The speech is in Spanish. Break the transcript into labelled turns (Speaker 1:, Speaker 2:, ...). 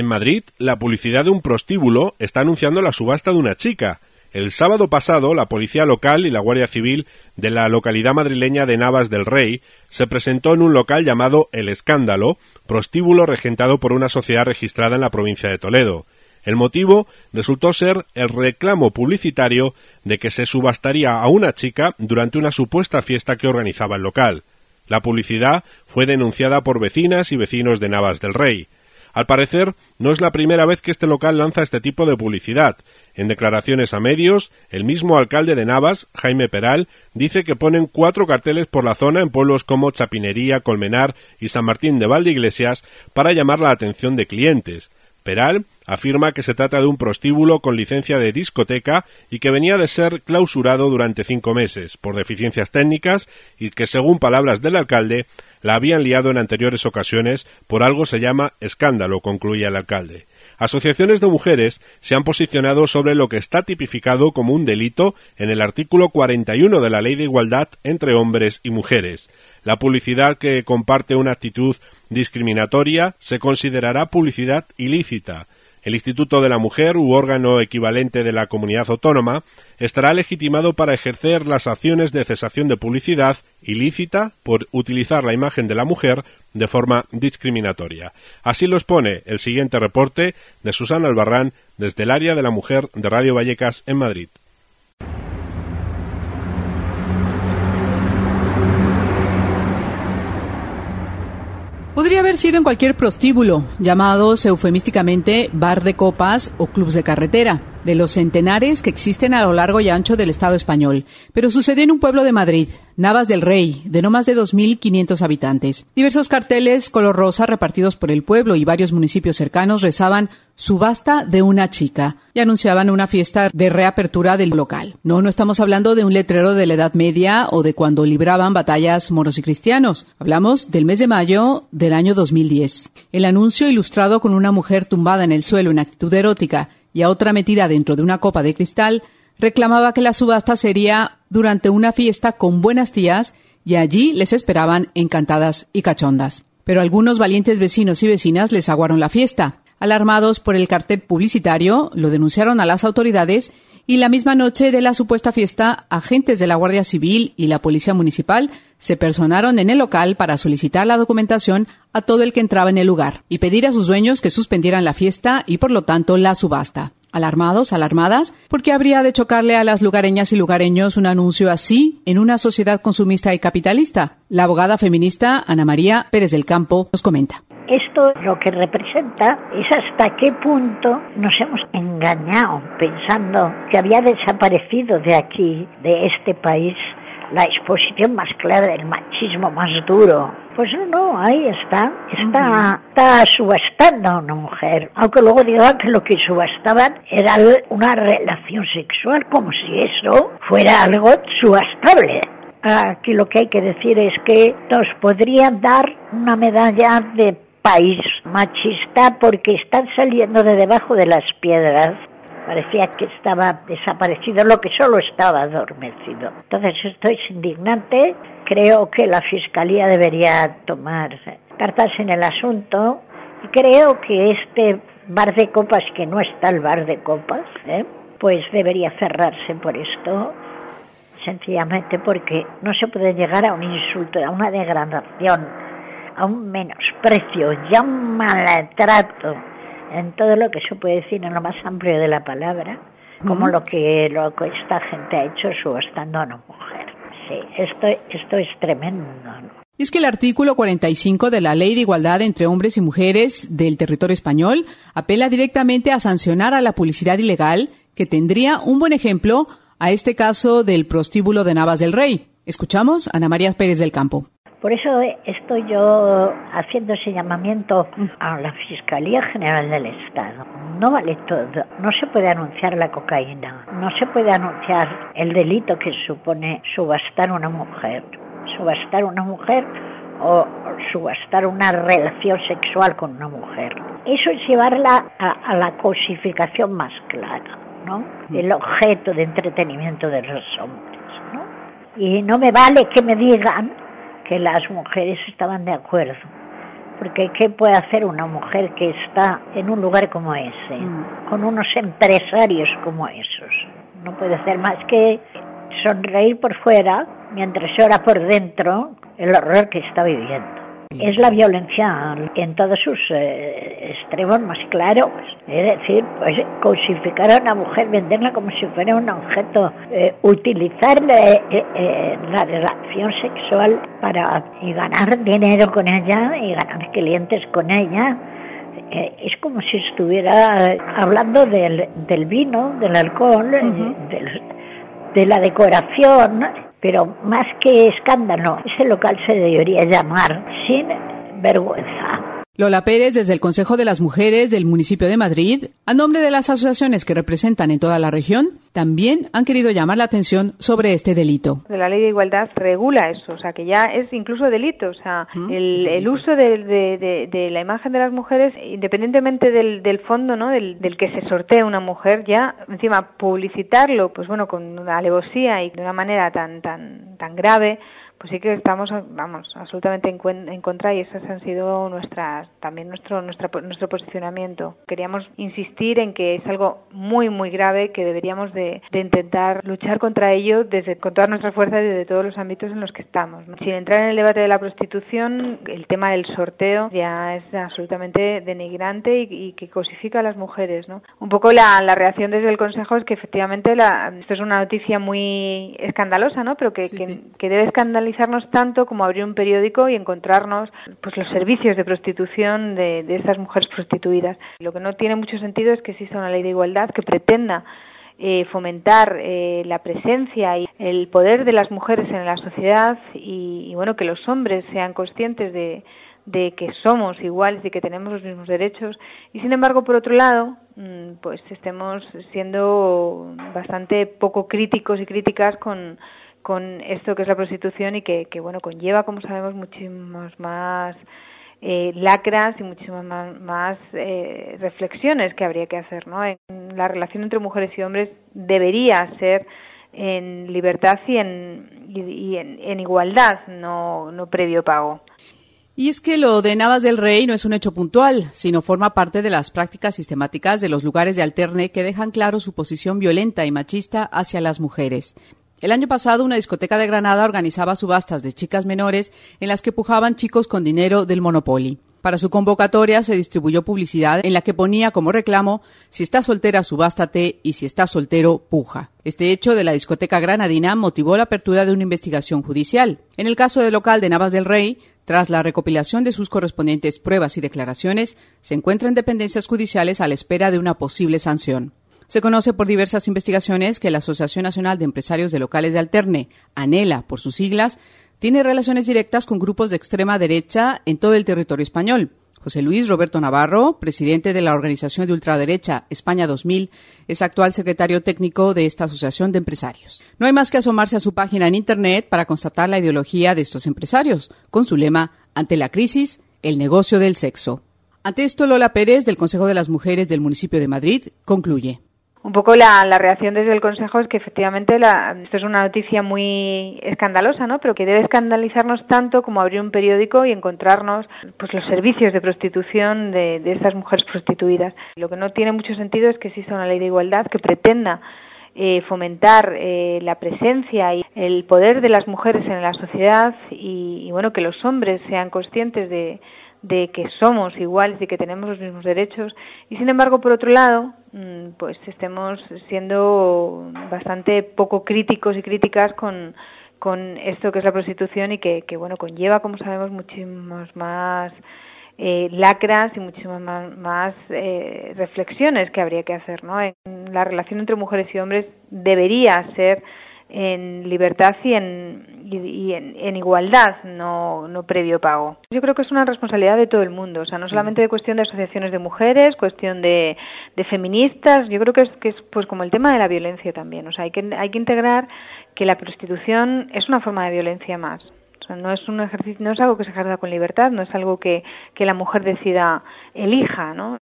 Speaker 1: En Madrid, la publicidad de un prostíbulo está anunciando la subasta de una chica. El sábado pasado, la policía local y la Guardia Civil de la localidad madrileña de Navas del Rey se presentó en un local llamado El Escándalo, prostíbulo regentado por una sociedad registrada en la provincia de Toledo. El motivo resultó ser el reclamo publicitario de que se subastaría a una chica durante una supuesta fiesta que organizaba el local. La publicidad fue denunciada por vecinas y vecinos de Navas del Rey. Al parecer, no es la primera vez que este local lanza este tipo de publicidad. En declaraciones a medios, el mismo alcalde de Navas, Jaime Peral, dice que ponen 4 carteles por la zona en pueblos como Chapinería, Colmenar y San Martín de Valdeiglesias para llamar la atención de clientes. Peral afirma que se trata de un prostíbulo con licencia de discoteca y que venía de ser clausurado durante 5 meses por deficiencias técnicas y que, según palabras del alcalde, la habían liado en anteriores ocasiones por algo se llama escándalo, concluye el alcalde. Asociaciones de mujeres se han posicionado sobre lo que está tipificado como un delito en el artículo 41 de la Ley de Igualdad entre hombres y mujeres. La publicidad que comparte una actitud discriminatoria se considerará publicidad ilícita. El Instituto de la Mujer, u órgano equivalente de la comunidad autónoma, estará legitimado para ejercer las acciones de cesación de publicidad ilícita por utilizar la imagen de la mujer de forma discriminatoria. Así lo expone el siguiente reporte de Susana Albarrán desde el área de la mujer de Radio Vallecas en Madrid.
Speaker 2: Podría haber sido en cualquier prostíbulo, llamados eufemísticamente bar de copas o clubs de carretera, de los centenares que existen a lo largo y ancho del Estado español. Pero sucedió en un pueblo de Madrid, Navas del Rey, de no más de 2.500 habitantes. Diversos carteles color rosa repartidos por el pueblo y varios municipios cercanos rezaban subasta de una chica y anunciaban una fiesta de reapertura del local. No estamos hablando de un letrero de la Edad Media o de cuando libraban batallas moros y cristianos. Hablamos del mes de mayo del año 2010. El anuncio, ilustrado con una mujer tumbada en el suelo en actitud erótica y a otra metida dentro de una copa de cristal, reclamaba que la subasta sería durante una fiesta con buenas tías y allí les esperaban encantadas y cachondas. Pero algunos valientes vecinos y vecinas les aguaron la fiesta. Alarmados por el cartel publicitario, lo denunciaron a las autoridades y la misma noche de la supuesta fiesta, agentes de la Guardia Civil y la Policía Municipal se personaron en el local para solicitar la documentación a todo el que entraba en el lugar y pedir a sus dueños que suspendieran la fiesta y, por lo tanto, la subasta. Alarmados, alarmadas, porque habría de chocarle a las lugareñas y lugareños un anuncio así en una sociedad consumista y capitalista. La abogada feminista Ana María Pérez del Campo nos comenta.
Speaker 3: Esto lo que representa es hasta qué punto nos hemos engañado pensando que había desaparecido de aquí, de este país, la exposición más clara del machismo más duro. Pues no, ahí está subastando a una mujer, aunque luego digan que lo que subastaban era una relación sexual, como si eso fuera algo subastable. Aquí lo que hay que decir es que nos podrían dar una medalla de país machista porque están saliendo de debajo de las piedras. Parecía que estaba desaparecido, lo que solo estaba adormecido. Entonces esto es indignante. Creo que la Fiscalía debería tomar cartas en el asunto y creo que este bar de copas, que no está el bar de copas, pues debería cerrarse por esto, sencillamente porque no se puede llegar a un insulto, a una degradación, a un menosprecio y a un maltrato en todo lo que se puede decir en lo más amplio de la palabra, como lo que esta gente ha hecho subastando a una mujer. Sí, esto es tremendo, ¿no?
Speaker 2: Y es que el artículo 45 de la Ley de Igualdad entre Hombres y Mujeres del territorio español apela directamente a sancionar a la publicidad ilegal, que tendría un buen ejemplo a este caso del prostíbulo de Navas del Rey. Escuchamos a Ana María Pérez del Campo.
Speaker 3: Por eso estoy yo haciendo ese llamamiento a la Fiscalía General del Estado. No vale todo. No se puede anunciar la cocaína. No se puede anunciar el delito que supone subastar una mujer. Subastar una mujer o subastar una relación sexual con una mujer. Eso es llevarla a la cosificación más clara, ¿no? El objeto de entretenimiento de los hombres, ¿no? Y no me vale que me digan que las mujeres estaban de acuerdo. porque ¿qué puede hacer una mujer que está en un lugar como ese, con unos empresarios como esos? No puede hacer más que sonreír por fuera mientras llora por dentro el horror que está viviendo. Es la violencia en todos sus extremos más claros. Es decir, pues cosificar a una mujer, venderla como si fuera un objeto, utilizar la relación sexual para y ganar dinero con ella y ganar clientes con ella. Es como si estuviera hablando del vino, del alcohol, de la decoración, pero más que escándalo, ese local se debería llamar Sin Vergüenza.
Speaker 2: Lola Pérez, desde el Consejo de las Mujeres del municipio de Madrid, a nombre de las asociaciones que representan en toda la región, también han querido llamar la atención sobre este delito.
Speaker 4: La ley de igualdad regula eso, o sea, que ya es incluso delito, o sea, el uso de la imagen de las mujeres, independientemente del fondo, ¿no?, del que se sortea una mujer, ya encima publicitarlo, pues bueno, con una alevosía y de una manera tan grave, pues sí que estamos, absolutamente en contra, y esas han sido nuestro posicionamiento. Queríamos insistir en que es algo muy, muy grave, que deberíamos de intentar luchar contra ello con todas nuestras fuerzas y desde todos los ámbitos en los que estamos, ¿no? Sin entrar en el debate de la prostitución, el tema del sorteo ya es absolutamente denigrante y que cosifica a las mujeres, ¿no? Un poco la reacción desde el Consejo es que efectivamente esto es una noticia muy escandalosa, ¿no?, pero que debe escandalizar tanto como abrir un periódico y encontrarnos pues los servicios de prostitución de estas mujeres prostituidas. Lo que no tiene mucho sentido es que exista una ley de igualdad que pretenda fomentar la presencia y el poder de las mujeres en la sociedad y bueno, que los hombres sean conscientes de que somos iguales y que tenemos los mismos derechos, y sin embargo, por otro lado, pues estemos siendo bastante poco críticos y críticas con esto que es la prostitución y que bueno, conlleva, como sabemos, muchísimas más lacras y muchísimas más reflexiones que habría que hacer, ¿no? La relación entre mujeres y hombres debería ser en libertad y en igualdad, no previo pago.
Speaker 2: Y es que lo de Navas del Rey no es un hecho puntual, sino forma parte de las prácticas sistemáticas de los lugares de alterne que dejan claro su posición violenta y machista hacia las mujeres. El año pasado, una discoteca de Granada organizaba subastas de chicas menores en las que pujaban chicos con dinero del Monopoly. Para su convocatoria se distribuyó publicidad en la que ponía como reclamo: si estás soltera, subástate, y si estás soltero, puja. Este hecho de la discoteca granadina motivó la apertura de una investigación judicial. En el caso del local de Navas del Rey, tras la recopilación de sus correspondientes pruebas y declaraciones, se encuentran dependencias judiciales a la espera de una posible sanción. Se conoce por diversas investigaciones que la Asociación Nacional de Empresarios de Locales de Alterne, ANELA por sus siglas, tiene relaciones directas con grupos de extrema derecha en todo el territorio español. José Luis Roberto Navarro, presidente de la organización de ultraderecha España 2000, es actual secretario técnico de esta asociación de empresarios. No hay más que asomarse a su página en Internet para constatar la ideología de estos empresarios, con su lema: ante la crisis, el negocio del sexo. Ante esto, Lola Pérez, del Consejo de las Mujeres del municipio de Madrid, concluye.
Speaker 4: Un poco la reacción desde el Consejo es que efectivamente esto es una noticia muy escandalosa, ¿no?, pero que debe escandalizarnos tanto como abrir un periódico y encontrarnos pues los servicios de prostitución de estas mujeres prostituidas. Lo que no tiene mucho sentido es que exista una ley de igualdad que pretenda fomentar la presencia y el poder de las mujeres en la sociedad y bueno, que los hombres sean conscientes de que somos iguales y que tenemos los mismos derechos, y sin embargo, por otro lado, pues estemos siendo bastante poco críticos y críticas con esto que es la prostitución y que bueno, conlleva, como sabemos, muchísimas más lacras y muchísimas más reflexiones que habría que hacer, ¿no? La relación entre mujeres y hombres debería ser en libertad y en igualdad, no previo pago. Yo creo que es una responsabilidad de todo el mundo, o sea, no solamente de cuestión de asociaciones de mujeres, cuestión de feministas. Yo creo que es pues como el tema de la violencia también, o sea, hay que integrar que la prostitución es una forma de violencia más. O sea, no es un ejercicio, no es algo que se ejerza con libertad, no es algo que la mujer elija, ¿no?